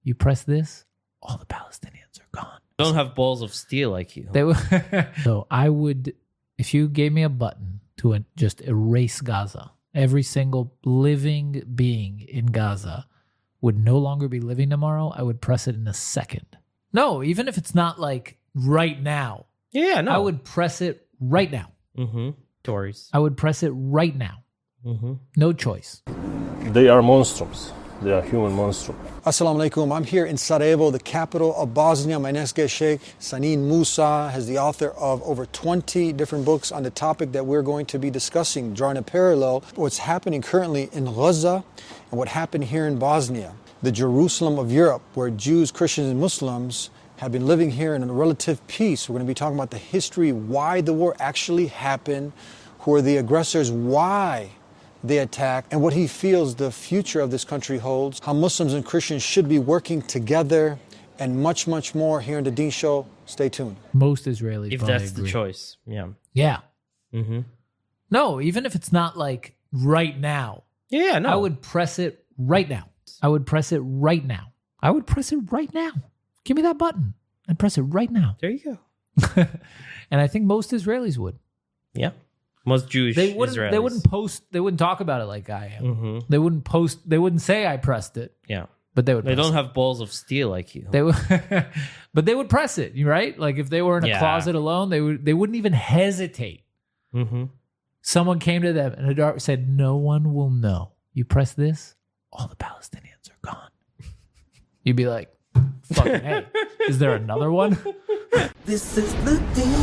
You press this, all the Palestinians are gone. Don't have balls of steel like you. So I would, if you gave me a button to just erase Gaza, every single living being in Gaza would no longer be living tomorrow, I would press it in a second. No, even if it's not like right now. Yeah, no. I would press it right now. Tories. I would press it right now. No choice. They are monstrums. They are human monstrum. Assalamu alaikum. I'm here in Sarajevo, the capital of Bosnia. My next guest, Sheikh Sanin Musa, is the author of over 20 different books on the topic that we're going to be discussing, drawing a parallel what's happening currently in Gaza and what happened here in Bosnia, the Jerusalem of Europe, where Jews, Christians, and Muslims have been living here in a relative peace. We're going to be talking about the history, why the war actually happened, who are the aggressors, why they attack, and what he feels the future of this country holds, how Muslims and Christians should be working together, and much, much more here in the Deen Show. Stay tuned. Most Israelis If probably that's agree. the choice, yeah. Yeah. No, even if it's not like right now. Yeah, no. I would press it right now. I would press it right now. I would press it right now. Give me that button and press it right now. There you go. And I think most Israelis would. Yeah. Most Jewish They wouldn't. Israelis. They wouldn't post. They wouldn't talk about it like I am. They wouldn't post. They wouldn't say I pressed it. Yeah. But they would. They press don't it. have balls of steel like you. They would. But they would press it. Right? Like if they were in a Yeah. closet alone, they would. They wouldn't even hesitate. Someone came to them and said, "No one will know. You press this, all the Palestinians are gone." You'd be like, "Fucking hey, is there another one?" This is the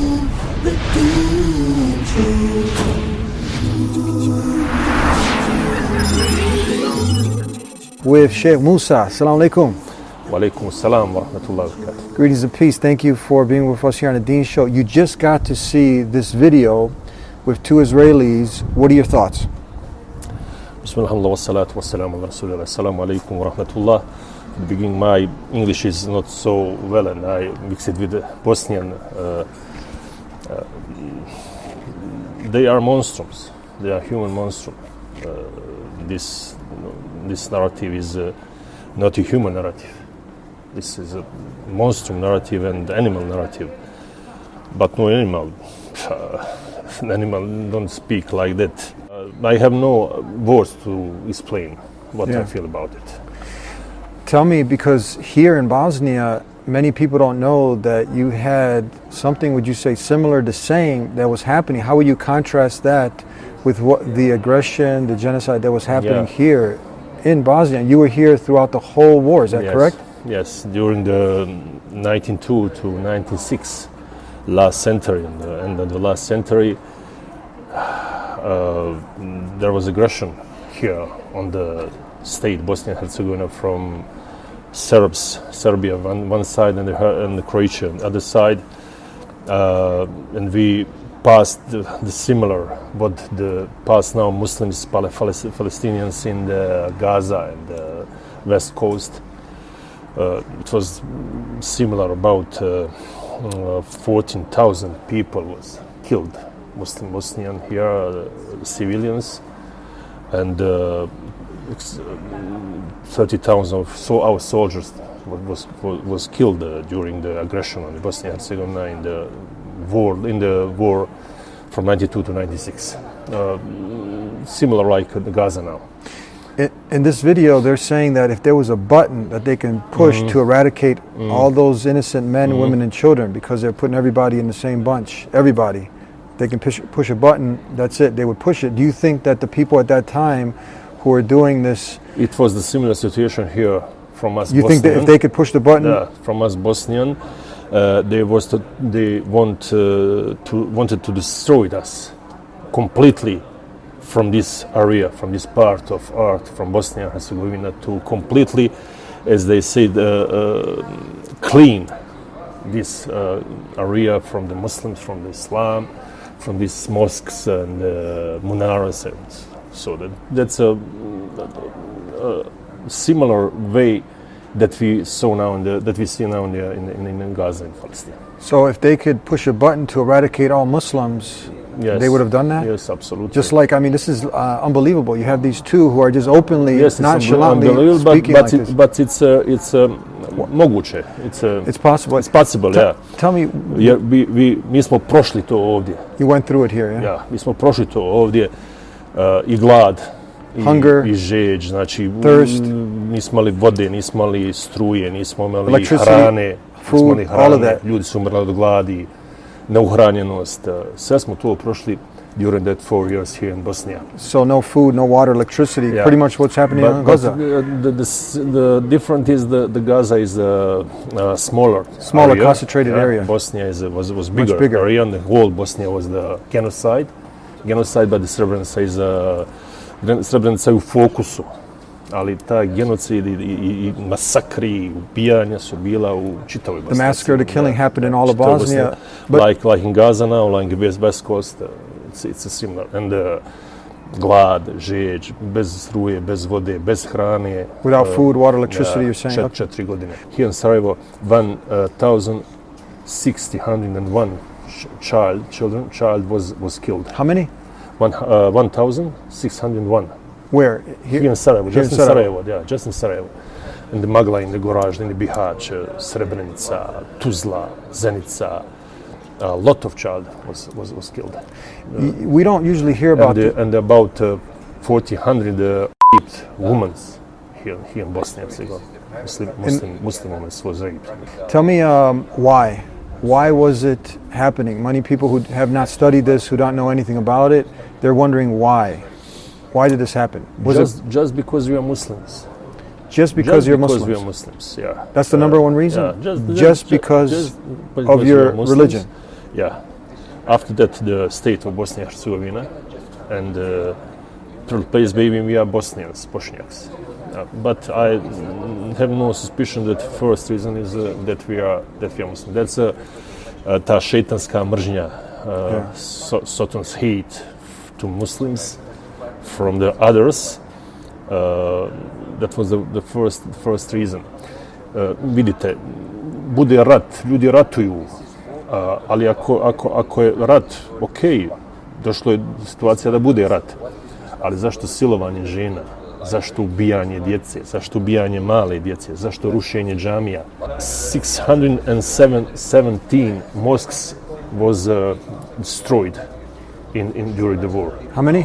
Deen Show. With Sheikh Musa. Assalamu alaikum. Wa alaikum assalam wa rahmatullahi wa barakatuh. Greetings and peace. Thank you for being with us here on the Deen Show. You just got to see this video with two Israelis. What are your thoughts? Bismillah wa salatu wa salam ala rasulillah. Assalamu alaikum wa rahmatullah. At the beginning, my English is not so well, and I mix it with Bosnian. They are monstrums. They are human monstrum. This narrative is not a human narrative. This is a monstrum narrative and animal narrative. But no animal. An animal don't speak like that. I have no words to explain what I feel about it. Tell me, because here in Bosnia, many people don't know that you had something, would you say, similar to same that was happening. How would you contrast that with what the aggression, the genocide that was happening here in Bosnia? You were here throughout the whole war, is that correct? Yes, during the 1902 to 1906 last century, and the end of the last century, there was aggression here on the state Bosnia and Herzegovina from Serbia on one side and Croatia on the other side, and we passed the similar what the past now Muslims, Palestinians in the Gaza and the West Coast. It was similar. About 14,000 people was killed, Muslim Bosnian here, civilians, and 30,000 of our soldiers was killed during the aggression on Bosnia and Herzegovina in the war from 92 to 96. Similar like the Gaza now. In this video, they're saying that if there was a button that they can push to eradicate all those innocent men, women, and children, because they're putting everybody in the same bunch, everybody, they can push a button, that's it, they would push it. Do you think that the people at that time who were doing this... It was the similar situation here from us You Bosnian. think that if they could push the button... Yeah, from us Bosnian, they wanted to destroy us completely from this area, from this part of earth, from Bosnia and Herzegovina, to completely, as they said, clean this area from the Muslims, from the Islam, from these mosques and munaras, and so that's a similar way that we saw now that we see now in Gaza and Palestine. So if they could push a button to eradicate all Muslims, they would have done that? Yes, absolutely. Just like, I mean, this is unbelievable. You have these two who are just openly, yes, nonchalantly unbelievable, speaking like this. But it's moguće. It's possible. It's possible, yeah. Tell me, Jer mi smo prošli to ovdje. you went through it here, yeah? Ja, mi smo prošli to ovdje i glad, Hunger, i žeđ, znači thirst, nismo imali vode, nismo imali struje, nismo imali electricity, hrane, food, nismo imali all of hrane, that. ljudi su umrli od gladi, neuhranjenost, sve smo to prošli during that 4 years here in Bosnia. So no food, no water, electricity, Yeah. pretty much what's happening in Gaza. The difference is the Gaza is a smaller area. concentrated area. Bosnia was bigger, bigger. area, and the whole Bosnia was the genocide, but the Srebrenica is Srebrenica je u fokusu, ali ta genocid i masakri, i ubijanja su bila u čitavoj Bosni. The massacre, the killing happened in all of Čitavoj Bosnia. Bosni. Like in Gaza now, like West Coast, it's a similar. And glad, žeđ, bez struje, bez vode, bez hrane. Without food, water, electricity, you're saying? 4 godine. Here in Sarajevo, 1,601 child was killed. How many? 1,601. Where? Here in Sarajevo, Here just in in Sarajevo. Sarajevo, yeah, just in Sarajevo. In the Magla, in the Gorazd, in the Bihać, Srebrenica, Tuzla, Zenica, a lot of child was killed. We don't usually hear about And about 1,400 raped women here in Bosnia and Herzegovina. Muslim women was raped. Tell me why. Why was it happening? Many people who have not studied this, who don't know anything about it, they're wondering why. Why did this happen? Just because we are Muslims. Just because you're because Muslims? we are Muslims, yeah. That's the number one reason? Yeah, just because of we your are Muslims. religion? Yeah. After that, the state of Bosnia and Herzegovina, and third place, baby, we are Bosnians, Bosniaks. But I have no suspicion that first reason is that we are Muslims. That's ta šeitanska mržnja, Satan's hate to Muslims from the others. That was the first reason. Vidite, bude rat, ljudi ratuju, ali ako je rat, ok, došlo je situacija da bude rat, ali zašto silovanje žena, zašto ubijanje djece, zašto ubijanje male djece, zašto rušenje džamija? 617 mosques was destroyed during the war. How many?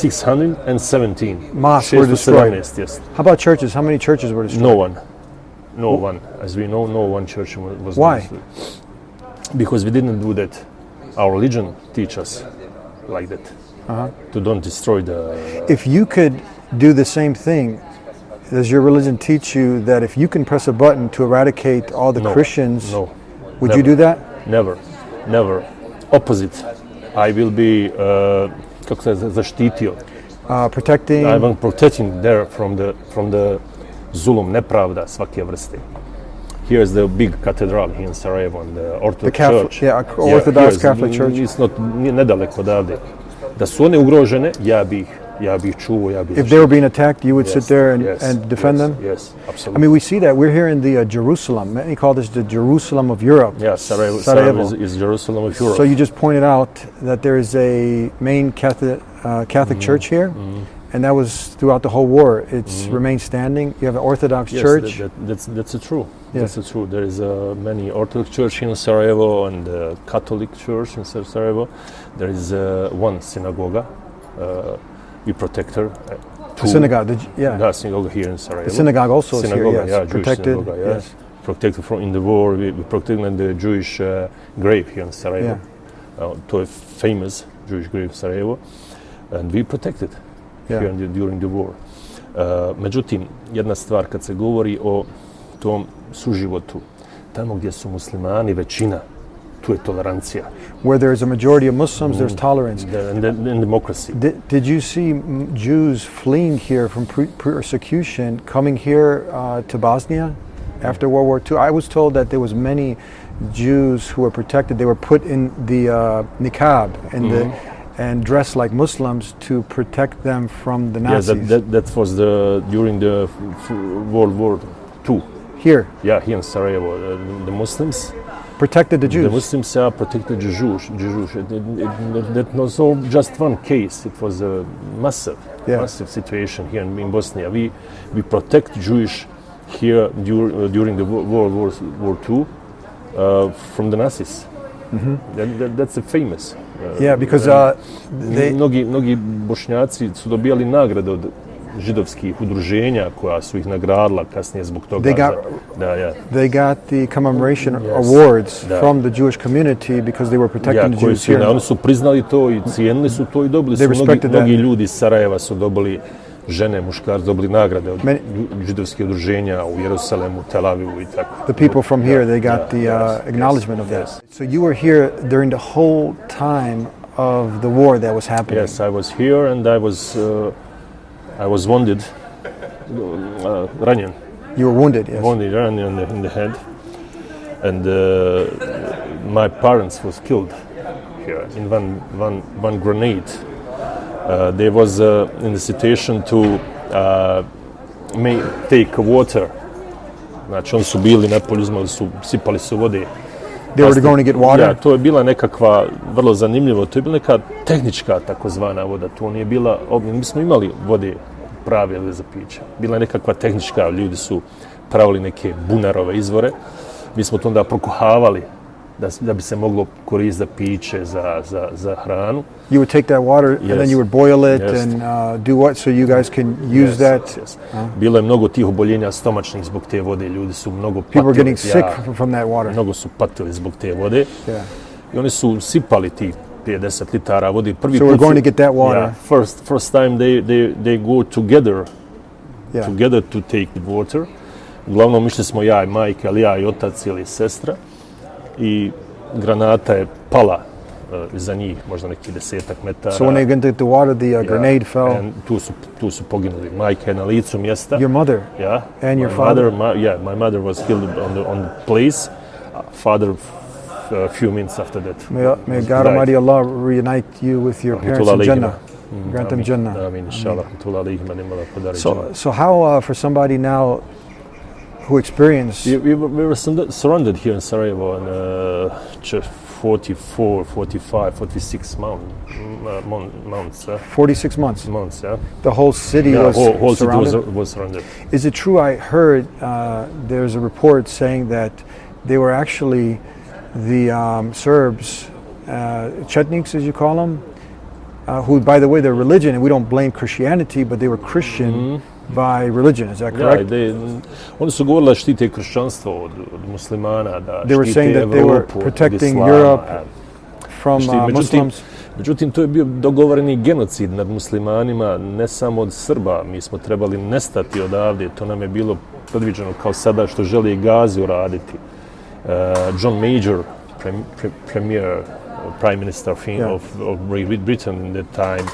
617 Mosques were destroyed. Yes. How about churches? How many churches were destroyed? No one. As we know, no one church was Why? destroyed. Because we didn't do that. Our religion teach us like that. To don't destroy the... If you could do the same thing, does your religion teach you that if you can press a button to eradicate all the Christians, would you do that? Never. Opposite. I will be, kako se zaštitio. Protecting... I am protecting there from the zulum, nepravda svake vrste. Here's the big cathedral here in Sarajevo, and the Orthodox Church. Yeah, Orthodox Catholic Church. It's not nedaleko odavde. Da su one ugrožene, ja bih čuo, ja bih... If they were being attacked, you would sit there and defend them? Yes, absolutely. I mean, we see that. We're here in the Jerusalem. Many call this the Jerusalem of Europe. Yeah, Sarajevo is Jerusalem of Europe. So you just pointed out that there is a main Catholic church here, and that was throughout the whole war. It's remained standing. You have an Orthodox church. That's true. Yes. That's true. There is many Orthodox church in Sarajevo and Catholic church in Sarajevo. There is one synagogue. We protect her. Synagogue, The synagogue here in Sarajevo. The synagogue also is here, yes. Yeah, Jewish protected, synagogue, yes. Protected from in the war. We protected the Jewish grave here in Sarajevo. To a famous Jewish grave in Sarajevo, and we protected here during the war. Međutim, jedna stvar kad se govori o tom suživotu, tamo gdje su muslimani većina, tu je tolerancija. Where there is a majority of Muslims, there's tolerance. And democracy. Did you see Jews fleeing here from persecution, coming here to Bosnia after World War II? I was told that there was many Jews who were protected. They were put in the niqab and dressed like Muslims to protect them from the Nazis. Yes, that was during the World War II. Here? Yeah, here in Sarajevo. The Muslims protected the Jews. The Muslims protected the Jews. That was all just one case. It was a massive situation here in Bosnia. We protect Jewish here during the World War II from the Nazis. That's a famous. Yeah, because they Mnogi Bošnjaci su dobijali nagrade od židovskih udruženja koja su ih nagradila kasnije zbog toga. They got the commemoration awards from the Jewish community because they were protecting the Jews here. Oni su priznali to i cijenili su to i dobili su mnogi ljudi iz Sarajeva su dobili, žene, muškarci dobili nagrade od židovskih udruženja u Jerusalemu, Tel Avivu i tako. The people from here, they got the acknowledgement of that. So you were here during the whole time of the war that was happening. Yes, I was here and I was wounded, ranjen. You were wounded, yes. Wounded, ranjen in the head, and my parents was killed here in one grenade. They was in the situation to take water. Znači, oni su bili na polju, sipali su vode. They were going to get water? Ja, to je bila nekakva, vrlo zanimljivo, to je bila neka tehnička takozvana voda, to nije bila, mi smo imali vode prave za piće, bila je nekakva tehnička, ljudi su pravili neke bunarove izvore, mi smo to onda prokuhavali da bi se moglo koristiti za piće, za hranu. You would take that water and then you would boil it and do what so you guys can use that? Yes. Bilo je mnogo tih oboljenja stomačnih zbog te vode, ljudi su mnogo patili. People were getting sick from that water. Mnogo su patili zbog te vode. I oni su sipali ti 50 litara vode. So we're going to get that water. First time they go together to take the water. Uglavnom išli smo ja i majka, ali ja i otac ili sestra. I granata je pala za njih, možda neki 10 metara. So when they get the water, the grenade fell. And tu su poginuli. Majka je na licu mjesta. Your mother? Yeah. And your father? My mother was killed on the place. Father a few minutes after that. May God Almighty Allah reunite you with your parents in Jannah. Grant them Jannah. Amin, inshallah. So how for somebody now who experienced... We were surrounded here in Sarajevo in 44, 45, 46 months. 46 months? Months, yeah. The whole city was whole surrounded? City was surrounded. Is it true, I heard there's a report saying that they were actually the Serbs, Chetniks as you call them, who, by the way, their religion, and we don't blame Christianity, but they were Christian by religion, is that correct? Oni su govorili da štite kršćanstvo od muslimana, da they were saying that they were protecting Europe from Muslims. Međutim, to je bio dogovoreni genocid nad muslimanima, ne samo od Srba. Mi smo trebali nestati odavde, to nam je bilo predviđeno kao sada što želi Gazi uraditi. John Major, Prime Minister of Great Britain in that time,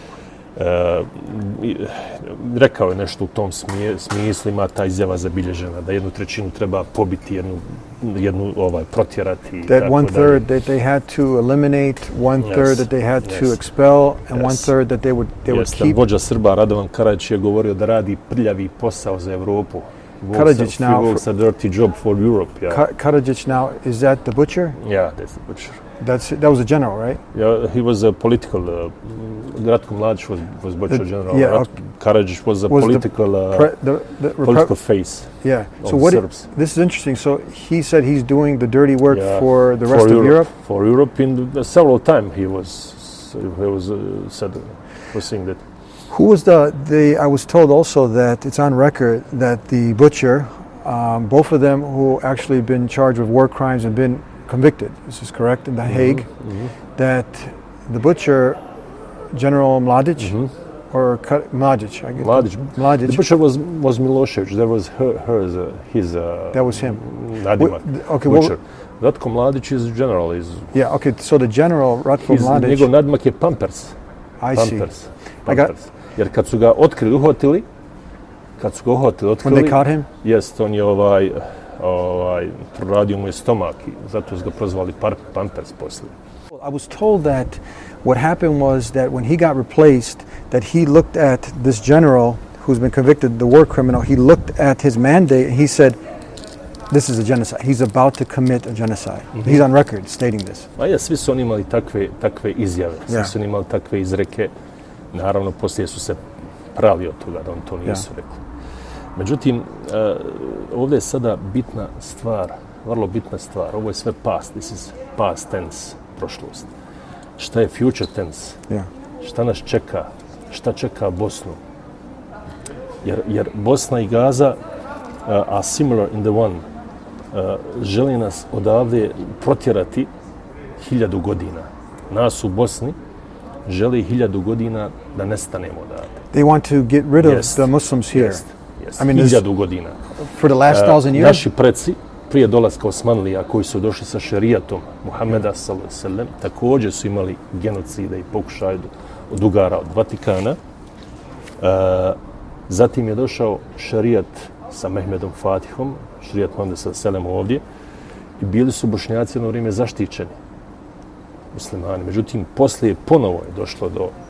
rekao je nešto u tom smislu, ima ta izjava zabilježena, da 1/3 treba pobiti, jednu protjerati. That 1/3 that they had to eliminate, 1/3 that they had to expel, and 1/3 that they would keep. Vođa Srba Radovan Karadžić je govorio da radi prljavi posao za Evropu. Karadžić now works a dirty job for Europe. Yeah. Karadžić now, is that the butcher? Yeah, that's the butcher. That was a general, right? Yeah, he was a political. Ratko Mladić was butcher general. Yeah, Karadžić was a political political face. Yeah. So this is interesting. So he said he's doing the dirty work for the rest of Europe. For Europe, in several times he was saying that. Who was I was told also that it's on record that the butcher, both of them who actually been charged with war crimes and been convicted, this is correct, in The Hague, that the butcher, General Mladić, or Mladić, I guess. Mladić. The butcher was Milošević. That was his. That was him. Nadimak. Okay, butcher. Ratko Mladić is general. Yeah. Okay. So the general Ratko Mladić. Njegov nadimak je Pampers. I see. Pampers. Jer kad su ga otkrili, when they caught him? Jest, on je proradio mu je stomak i zato su ga prozvali Pampers poslije. I was told that what happened was that when he got replaced, that he looked at this general who's been convicted, the war criminal, he looked at his mandate and he said, this is a genocide. He's about to commit a genocide. He's on record stating this. Svi su oni imali takve izjave, svi su oni imali takve izreke. Naravno, poslije su se prali od toga da on to nisu rekli. Međutim, ovdje je sada bitna stvar, vrlo bitna stvar. Ovo je sve past, this is past tense, prošlost. Šta je future tense? Yeah. Šta nas čeka? Šta čeka Bosnu? Jer Bosna i Gaza are similar in the one. Želi nas odavde protjerati 1000 godina. Nas u Bosni želi 1000 godina da nestanemo odavde. They want to get rid of the Muslims here. Yes. I mean, 1000 godina. For the last 1000 years? Naši preci, prije dolaska Osmanlija, koji su došli sa šerijatom Muhameda s.a.v. također su imali genocide i pokušaj od ugara od Vatikana. Zatim je došao šerijat sa Mehmedom Fatihom, šerijat Muhameda s.a.v. ovdje, i bili su Bošnjaci jedno vrijeme zaštićeni muslimani. Međutim, poslije ponovo je došlo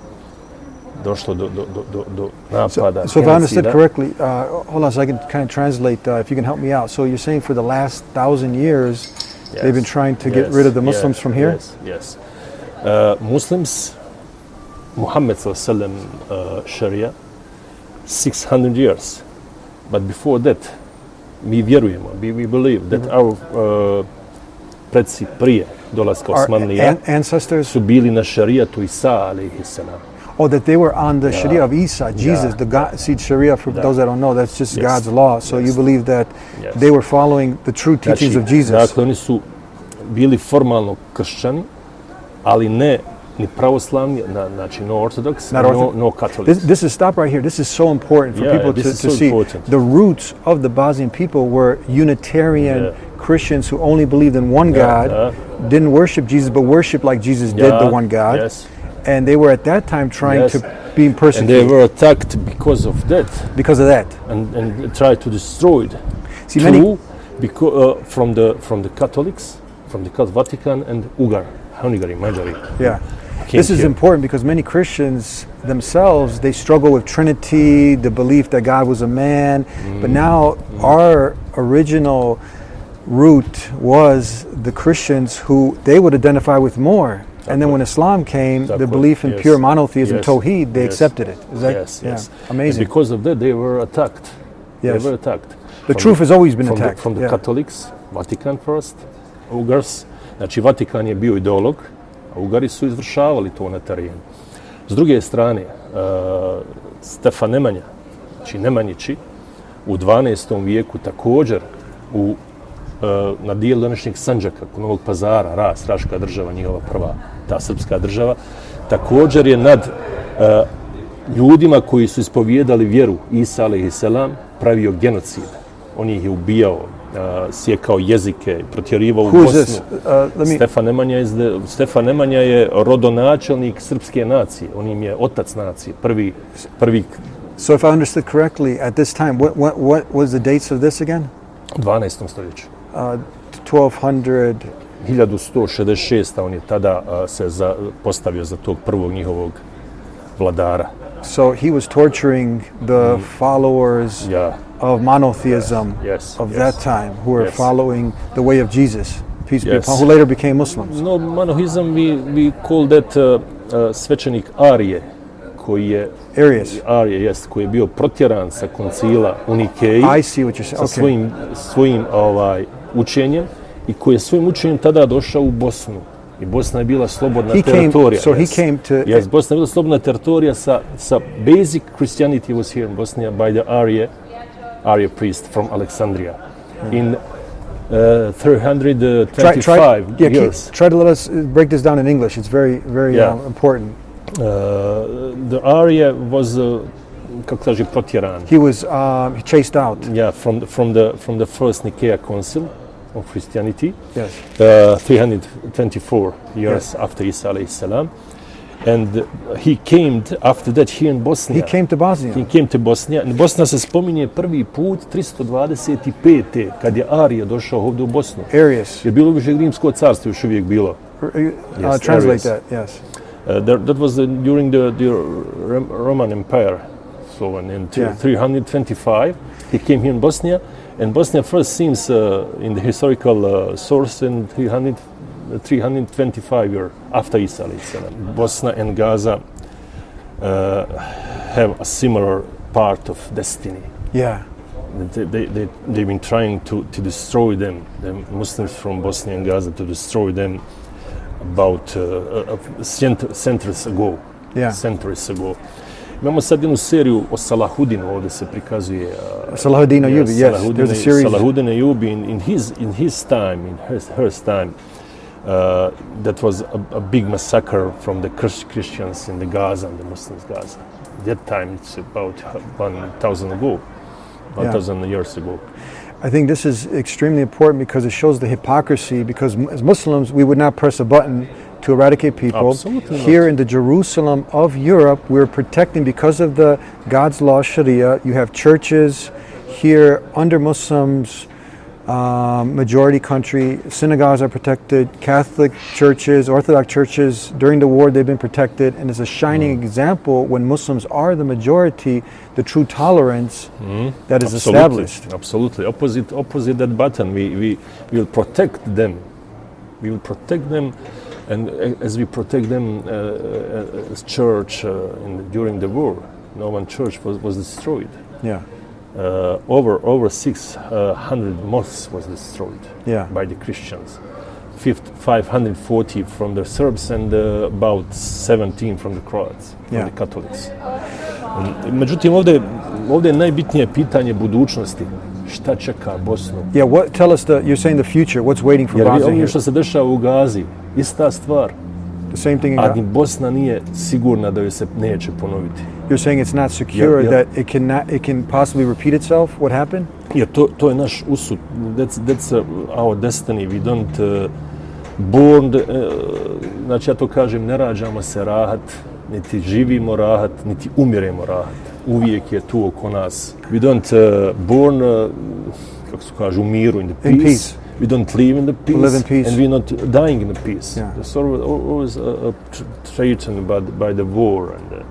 do napada. So if I understood correctly, hold on so I can kind of translate, if you can help me out. So you're saying for the last 1000 years, they've been trying to get rid of the Muslims from here? Yes. Muslims, Muhammad s.a.v. Sharia, 600 years. But before that, mi vjerujemo, we believe that our predsi prije dolaska Osmanlija ancestors su bili na šarijatu Isa alejhi selam. Oh, that they were on the Sharia of Isa, Jesus, the God. See, Sharia, for those that don't know, that's just God's law. So you believe that they were following the true teachings of Jesus. Dakle, oni su bili formalno kršćani, ali ne ni pravoslavni, znači no Orthodox, no Catholic. This is, stop right here. This is so important for people to see. Important. The roots of the Bosnian people were Unitarian Christians who only believed in one God, didn't worship Jesus, but worshiped like Jesus did the one God. Yes. And they were at that time trying to be persecuted. And they were attacked because of that. Because of that. And tried to destroy it. See, because, from the Catholics, from the Vatican and Hungary, Majority. Yeah. This is important because many Christians themselves, they struggle with Trinity, the belief that God was a man. But now our original root was the Christians who they would identify with more. And then when Islam came, the belief in pure monotheism, Tawheed, they accepted it. Is that, yes. Amazing. And because of that, they were attacked. Yes. They were attacked. The truth has always been attacked. From the Catholics, Vatican first, Ugars. Znači, Vatikan je bio ideolog, a Ugari su izvršavali to na terenu. S druge strane, Stefan Nemanja, znači Nemanjići, u 12. vijeku također na dijelu današnjeg Sandžaka, kod Novog Pazara, Raška država, njihova prva, ta srpska država, također je nad ljudima koji su ispovijedali vjeru Isa alejhi selam pravio genocid. On ih je ubijao, sjekao jezike, protjerivao u Bosnu. Stefan Nemanja je rodonačelnik srpske nacije. On im je otac nacije, prvi. So if I understood correctly, at this time, what was the dates of this again? 12. stoljeću. 1200. 1166. On je tada se postavio za tog prvog njihovog vladara. So he was torturing the followers of monotheism of that time, who were following the way of Jesus, peace be upon, who later became Muslims. No, monotheism, we call that svećenik Arije, koji je koji je bio protjeran sa koncila u Nikeji sa svojim učenjem i koji je svojim učenjem tada došao u Bosnu. I Bosna je bila slobodna teritorija. Bosna je bila slobodna teritorija sa basic Christianity was here in Bosnia by the Arya priest from Alexandria in 325 years. Try to let us break this down in English. It's very, very important. The Arya was kako kaže protjeran. He was chased out. Yeah, from the first Nicaea Council of Christianity. Yes. 324 years after Isa alayhi salam. And he came after that here in Bosnia. He came to Bosnia. He came to Bosnia. And Bosna se spominje prvi put 325. kad je Arija došao ovdje u Bosnu. Arius. Je bilo više Rimsko carstvo još uvijek bilo. Translate that, yes. That was during the Roman Empire. So in 325, he came here in Bosnia. And Bosnia first seems in the historical source in 325 years after Isa alayhi salam. Bosna and Gaza have a similar part of destiny. Yeah. They've been trying to destroy them, the Muslims from Bosnia and Gaza, to destroy them about centuries ago. Yeah. Centuries ago. Imamo sad jednu seriju o Salahudinu, ovdje se prikazuje. Salahuddin Ayyubi, yes. There's a series. Salahuddin Ayyubi in his time, in her time, that was a big massacre from the Christians in the Gaza and the Muslims Gaza. That time it's about 1,000 ago, 1,000 years ago. I think this is extremely important because it shows the hypocrisy, because as Muslims we would not press a button to eradicate people. Absolutely Here not. in the Jerusalem of Europe, we're protecting, because of the God's law Sharia, you have churches here under Muslims, majority country, synagogues are protected, Catholic churches, Orthodox churches, during the war they've been protected, and it's a shining example when Muslims are the majority, the true tolerance that is established. Absolutely. Opposite that button, we will protect them. We will protect them, and as we protect them as church during the war, no one church was destroyed. Yeah. Over 600 mosques was destroyed by the Christians. 540 from the Serbs and about 17 from the Croats, from the Catholics. Međutim, ovdje je najbitnije pitanje budućnosti. Šta čeka Bosnu? Yeah, tell us you're saying the future, what's waiting for Bosnia Jer here? što se dešava u Gazi, ista stvar. The same thing in A Gaza. ni Bosna nije sigurna da joj se neće ponoviti. You're saying it's not secure, that it can possibly repeat itself, what happened? Jer to je naš usud. That's our destiny. We don't znači ja to kažem, ne rađamo se rahat, niti živimo rahat, niti umiremo rahat. Uvijek je tu oko nas. We don't born, kako se kaže, u miru, in the peace. We don't live in the peace, and we're not dying in the peace. Yeah. There's always threatened by the war. And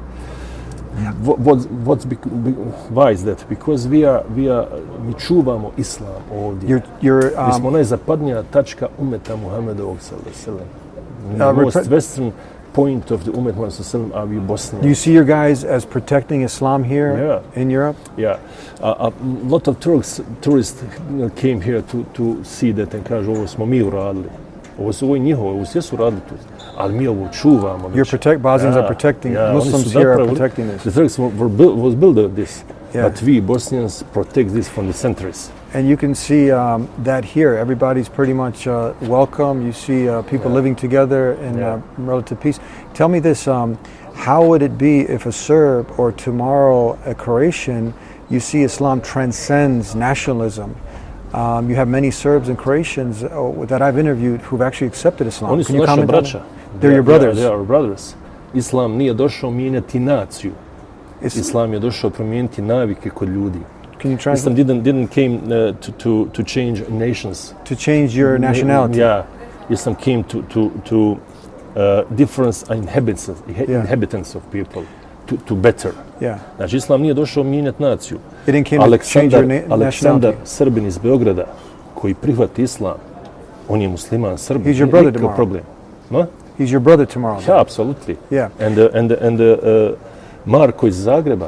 why is that? Because mi čuvamo islam ovdje. Mi smo najzapadnija tačka umeta Muhammedovog sallallahu most western point of the umet Muhammad sallallahu are we Bosnia. Do you see your guys as protecting Islam here in Europe? Yeah. A lot of tourists came here to see that and kažu ovo smo mi uradili. Ovo je njihovo, ovo sve su radili tu. Ali mi ovo čuvamo. Bosnians are protecting, Muslims here are protecting this. The Turks was built this, but we Bosnians protect this from the centuries. And you can see that here, everybody's pretty much welcome. You see people living together in relative peace. Tell me this, how would it be if a Serb or tomorrow a Croatian, you see Islam transcends nationalism? You have many Serbs and Croatians that I've interviewed who've actually accepted Islam. Oni su naša braća. They're your brothers. They are our brothers. Islam nije došao mijenjati naciju. Islam je došao promijeniti navike kod ljudi. Can you translate? Islam didn't came to change nations. To change your nationality. Yeah. Islam came to difference inhabitants of people. To better. Yeah. Znači, Islam nije došao mijenjati naciju. It didn't came to change your nationality. Aleksandar Srbin iz Beograda, koji prihvati Islam, on je musliman Srbin. He's your brother tomorrow. Problem. No? He's your brother tomorrow. Yeah, absolutely. Yeah. And Marko iz Zagreba,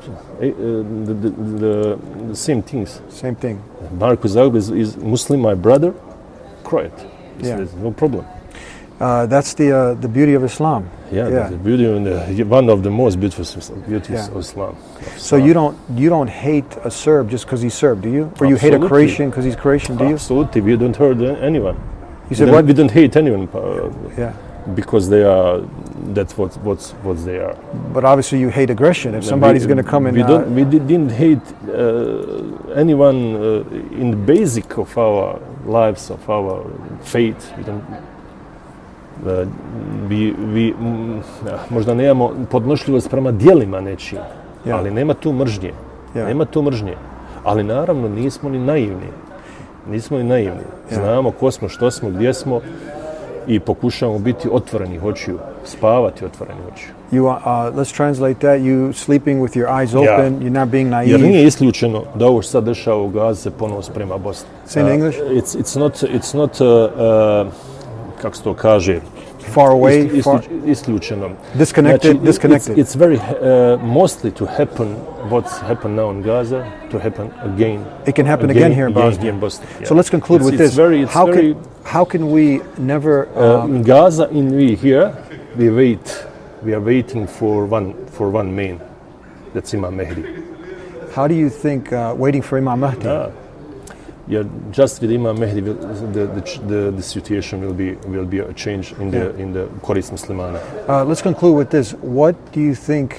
the same things. Same thing. Marko iz Zagreba is Muslim, my brother, Croat. Yeah. No problem. That's the beauty of Islam. Yeah. The beauty and one of the most beautiful beauties of Islam. So you don't hate a Serb just because he's Serb, do you? Or you hate a Croatian because he's Croatian, do you? Absolutely. We don't hurt anyone. You said what? We don't hate anyone. Because they are. That's what they are. But obviously you hate aggression. If somebody's going to come in, we didn't hate anyone in the basic of our lives, of our faith. We don't. Možda nemamo podnošljivost prema dijelima nečijim, ali nema tu mržnje. Nema tu mržnje. Ali naravno nismo ni naivni. Znamo ko smo, što smo, gdje smo i pokušavamo biti otvorenih očiju, spavati otvorenih očiju. Let's translate that. You sleeping with your eyes open, you're not being naive. Jer nije isključeno da ovo što sad dešava u Gazi se ponovo sprema Bosna. Say in English? It's not kako se to kaže, far away, Isključeno. disconnected. Znači, disconnected. It's very mostly to happen. What's happened now in Gaza to happen again. It can happen again here in Bosnia. In Bosnia, yeah. So let's conclude with this. How can we never in Gaza, we here, we are waiting for one man. That's Imam Mehdi. How do you think waiting for Imam Mahdi? Yeah, just with Imam Mehdi, the situation will be a change in the korist Muslimana. Let's conclude with this. What do you think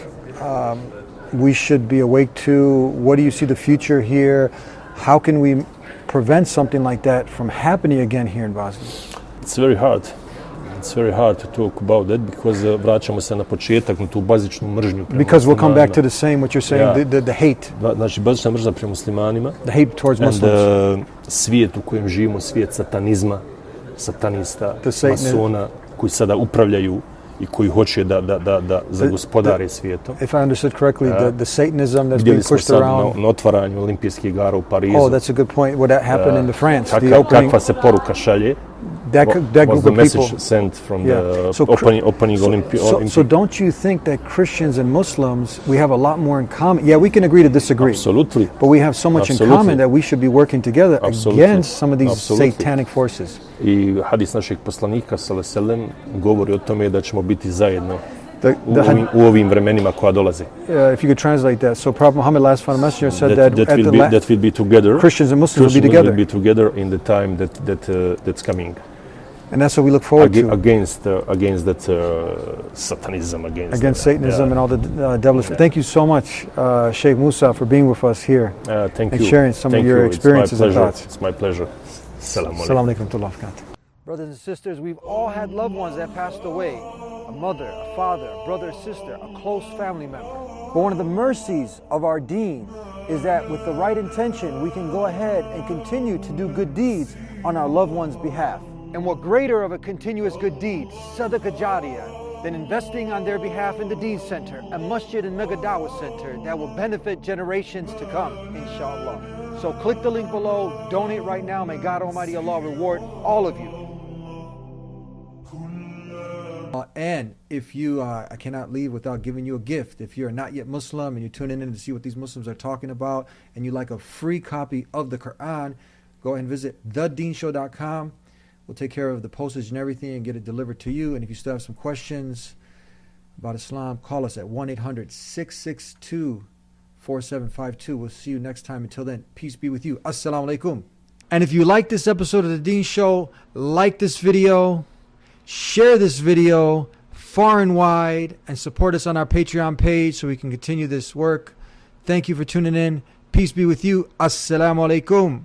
we should be awake to? What do you see the future here? How can we prevent something like that from happening again here in Bosnia? It's very hard. It's very hard to talk about that because vraćamo se na početak, na tu bazičnu mržnju prema Because we'll come back to the same, what you're saying, the hate. Znači, bazična mržnja prema muslimanima. The hate towards Muslims. Svijet u kojem živimo, svijet satanizma, satanista, masona, koji sada upravljaju i koji hoće da zagospodare svijetom. If I understood correctly, the Satanism that's being pushed around. Na otvaranju olimpijskih igara u Parizu. Oh, that's a good point. Would that happen in France? Kakva se poruka šalje? That group the of message people sent from the opening Olympic. So don't you think that Christians and Muslims, we have a lot more in common? Yeah, we can agree to disagree. Absolutely. But we have so much in common that we should be working together against some of these satanic forces. I hadis našeg poslanika sallallahu alejhi ve sellem govori o tome da ćemo biti zajedno u ovim vremenima koja dolaze. If you could translate that. So Prophet Muhammad, last final messenger, said that will be together. Christians and Muslims will be together in the time that's coming. And that's what we look forward to. Against that Satanism, against Satanism and all the devilish. Thank you so much, Sheikh Musa, for being with us here. Thank you. And sharing some of your experiences and thoughts. It's my pleasure. Assalamu alaikum. Brothers and sisters, we've all had loved ones that passed away. A mother, a father, a brother, a sister, a close family member. But one of the mercies of our deen is that with the right intention, we can go ahead and continue to do good deeds on our loved one's behalf. And what greater of a continuous good deed, Sadaqah Jariyah, than investing on their behalf in the Deen Center, a masjid and mega dawah center that will benefit generations to come, inshallah. So click the link below, donate right now. May God Almighty Allah reward all of you. And if you, I cannot leave without giving you a gift. If you're not yet Muslim and you're tuning in to see what these Muslims are talking about and you like a free copy of the Quran, go ahead and visit thedeenshow.com. We'll take care of the postage and everything and get it delivered to you. And if you still have some questions about Islam, call us at 1-800-662-4752. We'll see you next time. Until then, peace be with you. Assalamu alaikum. And if you like this episode of The Deen Show, like this video, share this video far and wide, and support us on our Patreon page so we can continue this work. Thank you for tuning in. Peace be with you. Assalamu alaikum.